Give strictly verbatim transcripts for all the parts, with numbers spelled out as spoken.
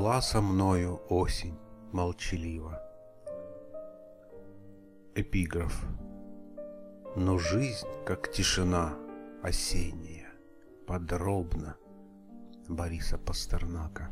Была со мною осень молчалива. Эпиграф. Но жизнь, как тишина осенняя, подробно. Бориса Пастернака.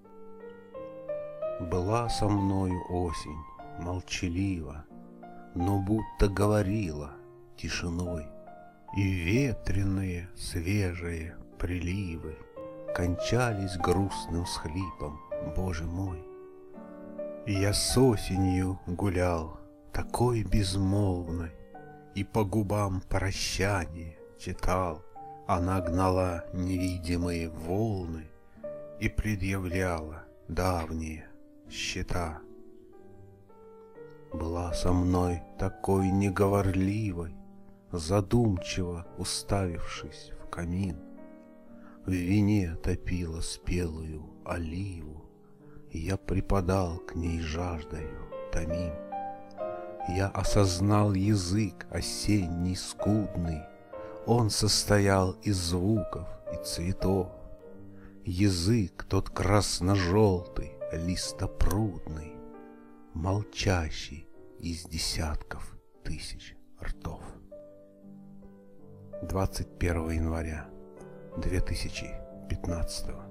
Была со мною осень молчалива, но будто говорила тишиной, и ветреные свежие приливы кончались грустным схлипом, Боже мой. И я с осенью гулял, такой безмолвной, и по губам прощание читал. Она гнала невидимые волны и предъявляла давние счета. Была со мной такой неговорливой, задумчиво уставившись в камин. В вине топила спелую оливу, и я припадал к ней жаждою томим. Я осознал язык осенний скудный, он состоял из звуков и цветов. Язык тот красно-желтый, листопрудный, молчащий из десятков тысяч ртов. двадцать первого января две тысячи пятнадцатого